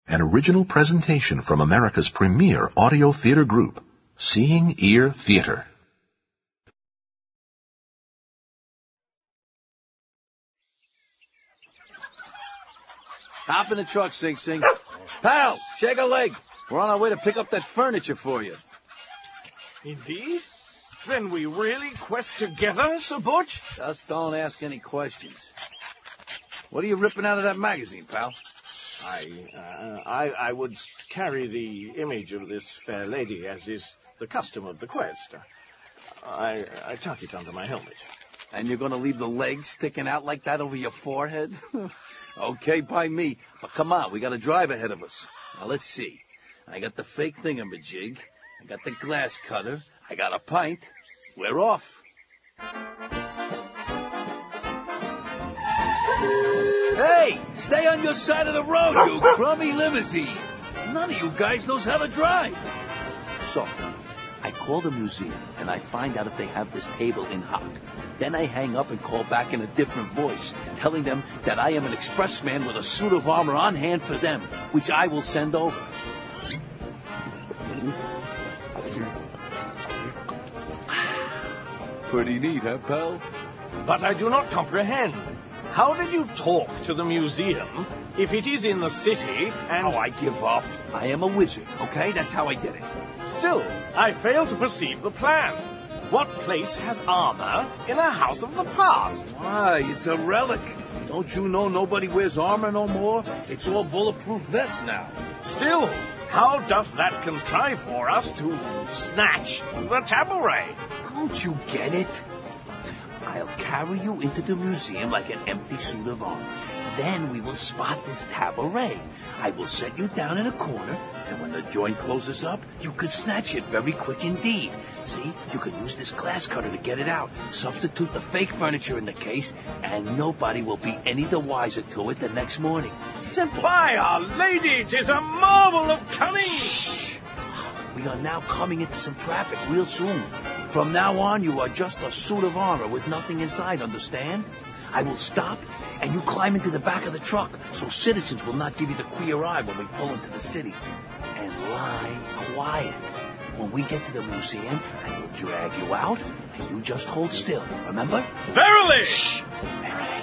an original presentation from America's premier audio theater group, Seeing Ear Theater. Hop in the truck, Sing Sing. Pal, shake a leg. We're on our way to pick up that furniture for you. Indeed? Then we really quest together, Sir Butch? Just don't ask any questions. What are you ripping out of that magazine, pal? I would carry the image of this fair lady, as is the custom of the quest. I tuck it under my helmet. And you're going to leave the legs sticking out like that over your forehead? Okay, by me. But come on, we got a drive ahead of us. Now, let's see. I got the fake thingamajig. I got the glass cutter. I got a pint. We're off. Hey, stay on your side of the road, you crummy limousine. None of you guys knows how to drive. So, I call the museum, and I find out if they have this table in hock. Then I hang up and call back in a different voice, telling them that I am an expressman with a suit of armor on hand for them, which I will send over. Pretty neat, huh, pal? But I do not comprehend. How did you talk to the museum if it is in the city and... Oh, I give up. I am a wizard, okay? That's how I did it. Still, I fail to perceive the plan. What place has armor in a house of the past? Why, it's a relic. Don't you know nobody wears armor no more? It's all bulletproof vests now. Still, how doth that contrive for us to snatch the tabouret? Don't you get it? I'll carry you into the museum like an empty suit of armor. Then we will spot this tabouret. I will set you down in a corner, and when the joint closes up, you could snatch it very quick indeed. See, you could use this glass cutter to get it out, substitute the fake furniture in the case, and nobody will be any the wiser to it the next morning. Simple. By our lady, 'tis a marvel of cunning! Shh! We are now coming into some traffic real soon. From now on, you are just a suit of armor with nothing inside, understand? I will stop, and you climb into the back of the truck, so citizens will not give you the queer eye when we pull into the city. And lie quiet. When we get to the museum, I will drag you out, and you just hold still, remember? Verily! Shh! Verily.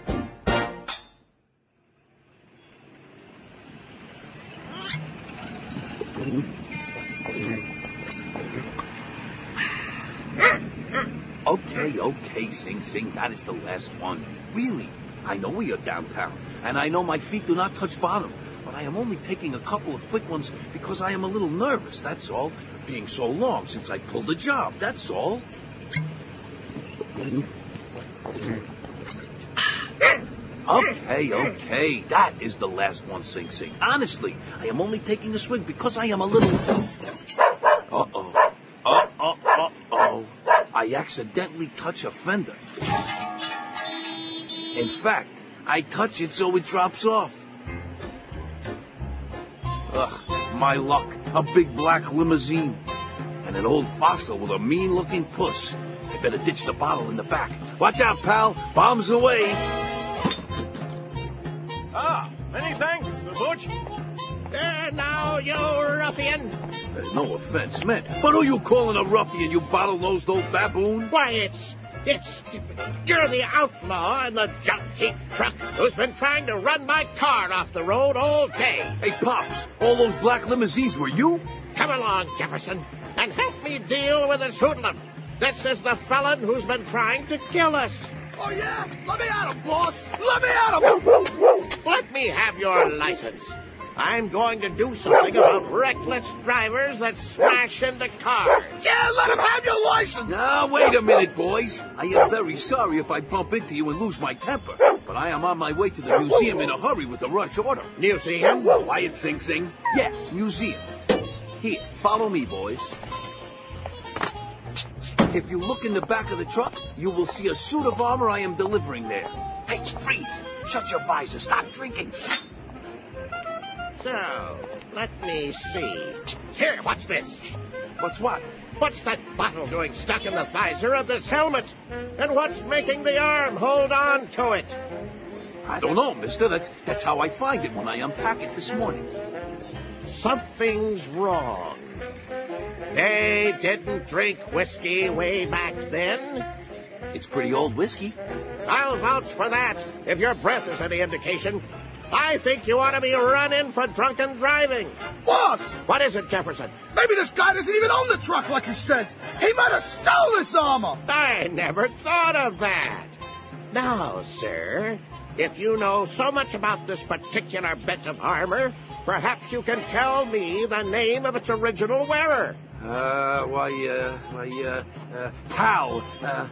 Okay, Sing Sing, that is the last one. Really, I know we are downtown, and I know my feet do not touch bottom, but I am only taking a couple of quick ones because I am a little nervous, that's all. Being so long since I pulled the job, that's all. Okay, that is the last one, Sing Sing. Honestly, I am only taking a swig because I am a little... Uh-oh. I accidentally touch a fender. In fact, I touch it so it drops off. Ugh, my luck. A big black limousine. And an old fossil with a mean-looking puss. I better ditch the bottle in the back. Watch out, pal. Bombs away. Many thanks, Sir Butch. There now, you ruffian. No offense meant, but who you calling a ruffian, you bottle-nosed old baboon? Why, you're the outlaw in the junk-heap truck who's been trying to run my car off the road all day. Hey, Pops, all those black limousines were you? Come along, Jefferson, and help me deal with this hoodlum. This is the felon who's been trying to kill us. Oh, yeah? Let me at him, boss! Let me at him! Let me have your license. I'm going to do something about reckless drivers that smash into cars. Yeah, let him have your license! Now, wait a minute, boys. I am very sorry if I bump into you and lose my temper, but I am on my way to the museum in a hurry with a rush order. Museum? Quiet, Sing Sing. Yeah, museum. Here, follow me, boys. If you look in the back of the truck, you will see a suit of armor I am delivering there. Hey, freeze! Shut your visor. Stop drinking. So, let me see. Here, what's this? What's what? What's that bottle doing stuck in the visor of this helmet? And what's making the arm hold on to it? I don't know, mister. That's how I find it when I unpack it this morning. Something's wrong. They didn't drink whiskey way back then. It's pretty old whiskey. I'll vouch for that, if your breath is any indication. I think you ought to be run in for drunken driving. Boss! What is it, Jefferson? Maybe this guy doesn't even own the truck like he says. He might have stole this armor. I never thought of that. Now, sir, if you know so much about this particular bit of armor, perhaps you can tell me the name of its original wearer. Pal.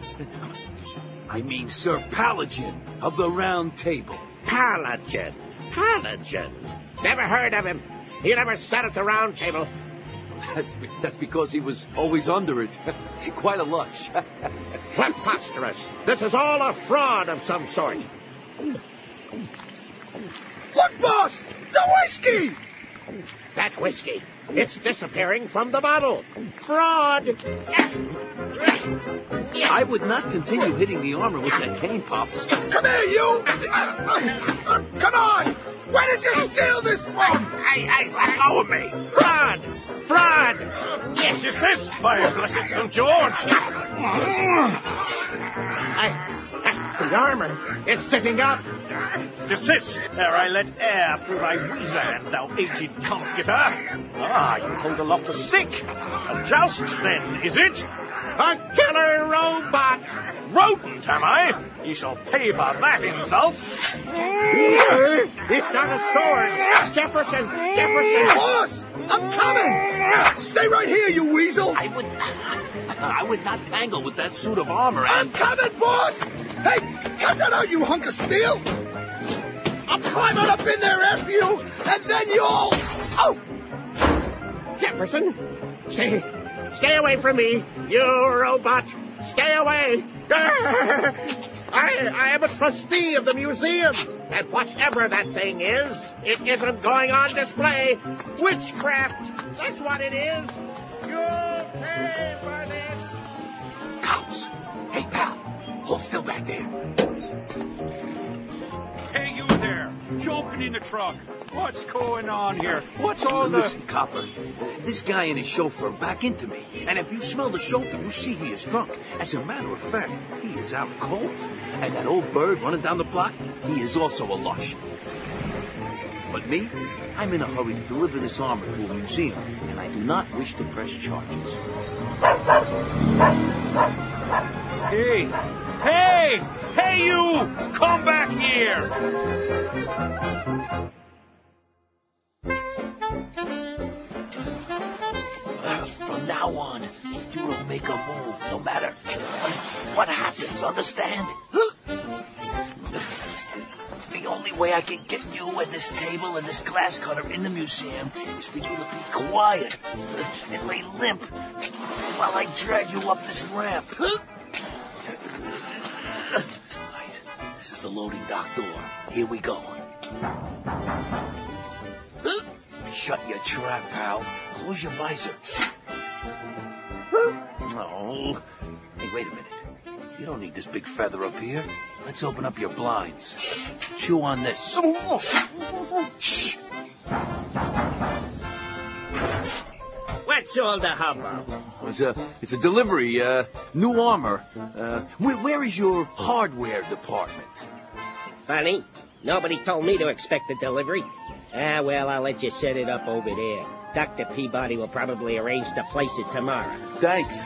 I mean Sir Paladin of the Round Table. Paladin. Never heard of him. He never sat at the round table. That's because he was always under it. Quite a lush. Preposterous. This is all a fraud of some sort. Look, boss! The whiskey! That whiskey. It's disappearing from the bottle. Fraud. I would not continue hitting the armor with that cane, Pops. Come here, you! Come on! Where did you steal this from? Hey, let go of me. Fraud. Desist, by blessed St. George. The armor is sitting up. Desist, ere I let air through thy weasand, thou aged conskipper. You hold aloft a stick. A joust, then, is it? A killer robot. Rodent, am I? Ye shall pay for that insult. He's got a sword. Jefferson. Boss! I'm coming! Stay right here, you weasel! I would not tangle with that suit of armor. I'm coming, boss! Hey, cut that out, you hunk of steel! I'm climbing up in there after you, and then you'll... Oh! Jefferson, stay away from me, you robot. Stay away. I am a trustee of the museum, and whatever that thing is, it isn't going on display. Witchcraft, that's what it is. You'll pay for this. Cops! Hey, pal, hold still back there. Hey, you there, jumping in the truck. What's going on here? What's all the... Listen, copper, this guy and his chauffeur back into me. And if you smell the chauffeur, you see he is drunk. As a matter of fact, he is out cold. And that old bird running down the block, he is also a lush. But me, I'm in a hurry to deliver this armor to a museum, and I do not wish to press charges. Hey, you! Come back here! From now on, you will make a move no matter what happens, understand? The only way I can get you and this table and this glass cutter in the museum is for you to be quiet and lay limp while I drag you up this ramp. Right, this is the loading dock door. Here we go. Shut your trap, pal. Close your visor. Oh. Hey, wait a minute. You don't need this big feather up here. Let's open up your blinds. Chew on this. Shh. What's all the hubbub? It's a delivery. New armor. Where is your hardware department? Funny, nobody told me to expect a delivery. Well, I'll let you set it up over there. Dr. Peabody will probably arrange to place it tomorrow. Thanks.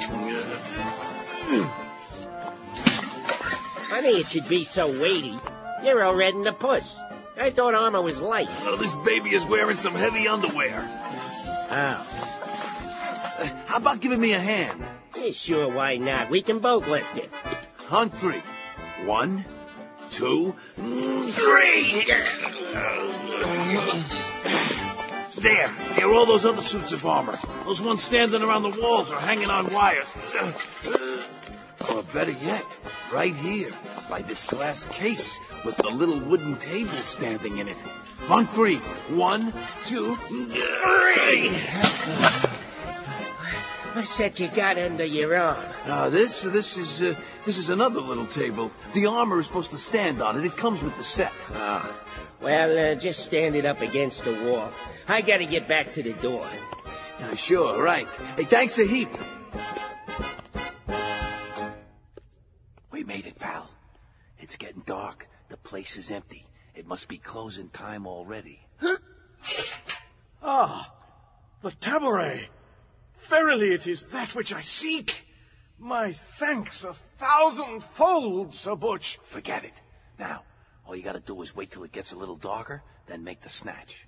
Funny it should be so weighty. You're all red in the puss. I thought armor was light. Oh, this baby is wearing some heavy underwear. Oh. How about giving me a hand? Yeah, sure, why not? We can both lift it. On three. 1, 2, 3. There are all those other suits of armor. Those ones standing around the walls or hanging on wires. Or better yet, right here, by this glass case with the little wooden table standing in it. On 3. 1, 2, 3. What's that you got under your arm? This is another little table. The armor is supposed to stand on it. It comes with the set. Well, just stand it up against the wall. I gotta get back to the door. Sure, right. Hey, thanks a heap. We made it, pal. It's getting dark. The place is empty. It must be closing time already. The tabouret. Verily it is that which I seek. My thanks 1,000-fold, Sir Butch. Forget it. Now, all you gotta do is wait till it gets a little darker, then make the snatch.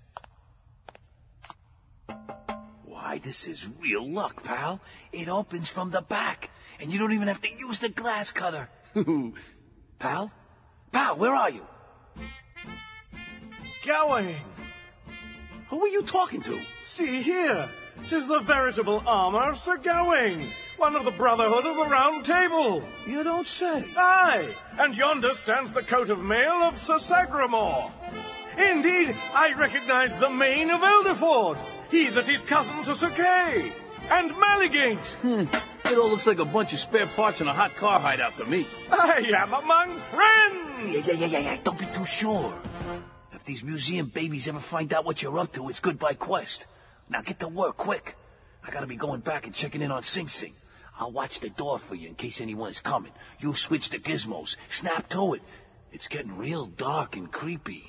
Why, this is real luck, pal. It opens from the back, and you don't even have to use the glass cutter. Pal? Pal, where are you? Gawain. Who are you talking to? See here. 'Tis the veritable armor of Sir Gawain, one of the Brotherhood of the Round Table. You don't say. Aye, and yonder stands the coat of mail of Sir Sagramore. Indeed, I recognize the mane of Elderford, he that is cousin to Sir Kay, and Malligate. It all looks like a bunch of spare parts in a hot car hideout to me. I am among friends. Yeah. Don't be too sure. If these museum babies ever find out what you're up to, it's goodbye quest. Now get to work, quick. I gotta be going back and checking in on Sing Sing. I'll watch the door for you in case anyone is coming. You switch the gizmos. Snap to it. It's getting real dark and creepy.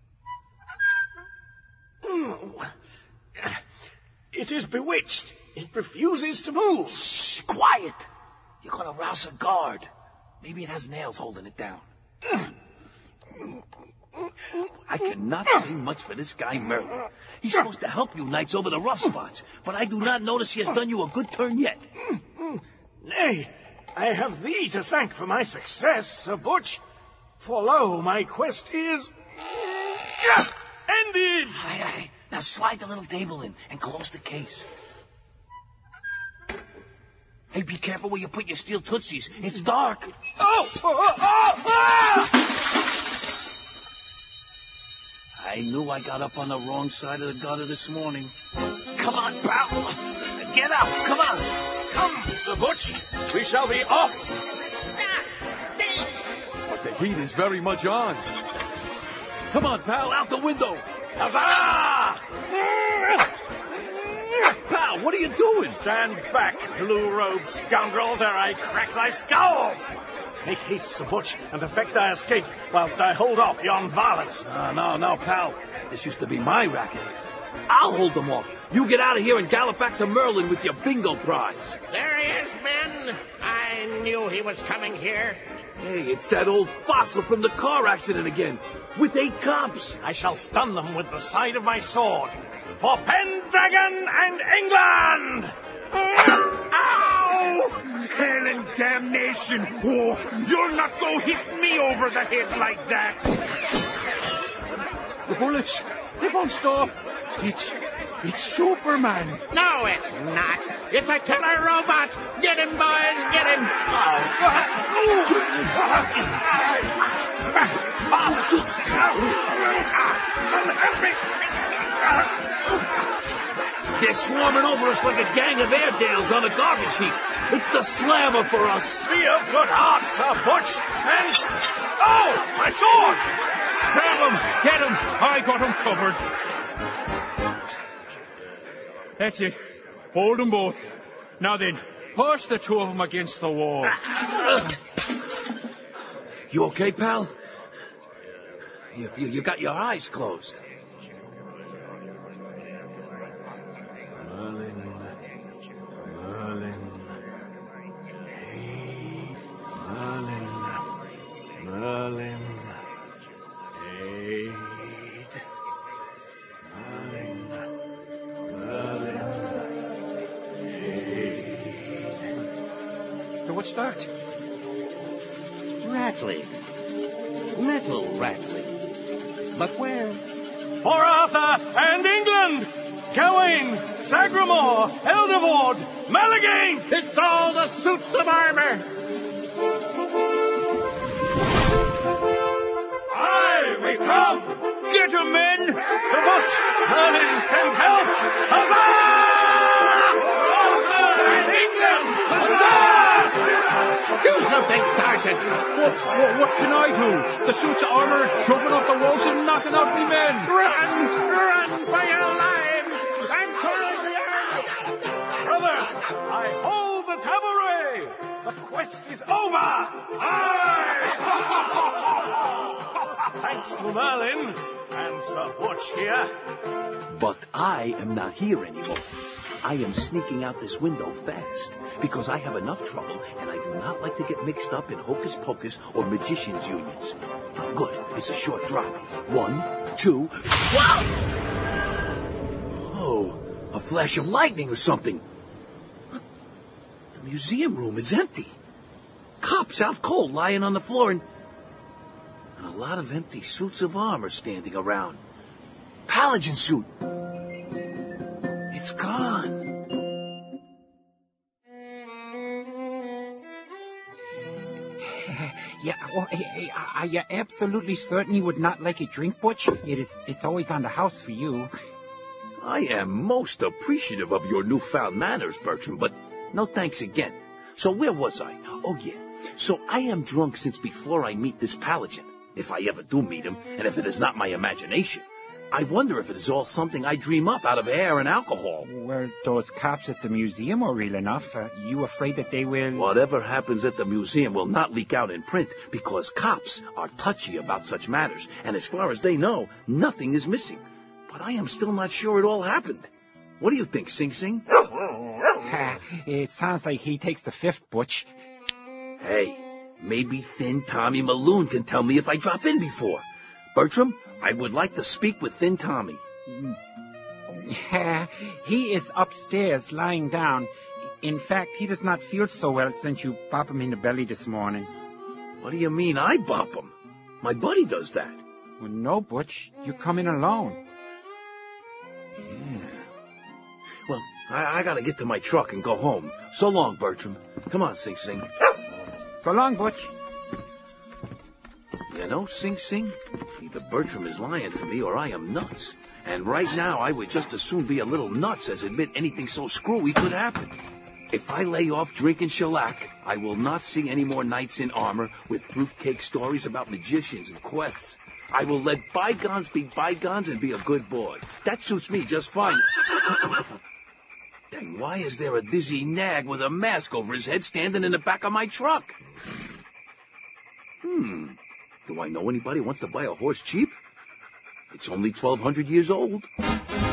It is bewitched. It refuses to move. Shh, quiet. You're gonna rouse a guard. Maybe it has nails holding it down. I cannot say much for this guy, Merlin. He's supposed to help you knights over the rough spots, but I do not notice he has done you a good turn yet. Nay, I have thee to thank for my success, Sir Butch. For lo, my quest is ended. Aye. Now slide the little table in and close the case. Hey, be careful where you put your steel tootsies. It's dark. I knew I got up on the wrong side of the gutter this morning. Come on, pal. Get up. Come on. Come, Sir Butch. We shall be off. But the heat is very much on. Come on, pal. Out the window. Huzzah! Pal, what are you doing? Stand back, blue-robed scoundrels, ere I crack thy skulls! Make haste, Sir Butch, and effect thy escape, whilst I hold off yon varlets. No, pal. This used to be my racket. I'll hold them off. You get out of here and gallop back to Merlin with your bingo prize. There he is, men. I knew he was coming here. Hey, it's that old fossil from the car accident again, with 8 cops. I shall stun them with the side of my sword. For Pendragon and England! Ow! Hell and damnation! Oh, you'll not go hit me over the head like that! The bullets, they bounced off. It's Superman. No, it's not. It's a killer robot. Get him, boys, get him. They're swarming over us like a gang of Airedales on a garbage heap. It's the slammer for us. Be of good heart, Sir Butch, and... Oh, my sword! Grab him! Get him! I got him covered. That's it. Hold them both. Now then, push the 2 of them against the wall. You okay, pal? You got your eyes closed. Merlin. What's that? Rattling. Metal rattling. But where? For Arthur and England! Gawain, Sagramore, Eldavord, Malligate! It's all the suits of armor! Aye, we come! Get him, men! Sir Butch, Merlin sends help! Huzzah! you think, Sergeant? What can I do? The suits of armor jumping off the walls and knocking out me men. Run for your lives! And call the army! Brothers, I hold the tabouret. The quest is over. Aye! Thanks to Merlin and Sir Butch here. But I am not here anymore. I am sneaking out this window fast because I have enough trouble and I do not like to get mixed up in hocus pocus or magicians' unions. Oh, good. It's a short drop. 1, 2. Wow! Oh, a flash of lightning or something. The museum room is empty. Cops out cold lying on the floor and a lot of empty suits of armor standing around. Paladin suit. It's gone. Yeah, are you absolutely certain you would not like a drink, Butch? It's always on the house for you. I am most appreciative of your newfound manners, Bertram, but no thanks again. So where was I? Oh, yeah. So I am drunk since before I meet this Paladin, if I ever do meet him, and if it is not my imagination. I wonder if it is all something I dream up out of air and alcohol. Well, those cops at the museum are real enough. You afraid that they will... Whatever happens at the museum will not leak out in print because cops are touchy about such matters, and as far as they know, nothing is missing. But I am still not sure it all happened. What do you think, Sing Sing? It sounds like he takes the fifth, Butch. Hey, maybe Thin Tommy Maloon can tell me if I drop in before. Bertram, I would like to speak with Thin Tommy. He is upstairs, lying down. In fact, he does not feel so well since you bop him in the belly this morning. What do you mean I bop him? My buddy does that. Well, no, Butch. You come in alone. Yeah. Well, I gotta get to my truck and go home. So long, Bertram. Come on, Sing Sing. So long, Butch. You know, Sing Sing, either Bertram is lying to me or I am nuts. And right now, I would just as soon be a little nuts as admit anything so screwy could happen. If I lay off drinking shellac, I will not see any more knights in armor with fruitcake stories about magicians and quests. I will let bygones be bygones and be a good boy. That suits me just fine. Then why is there a dizzy nag with a mask over his head standing in the back of my truck? Do I know anybody who wants to buy a horse cheap? It's only 1,200 years old.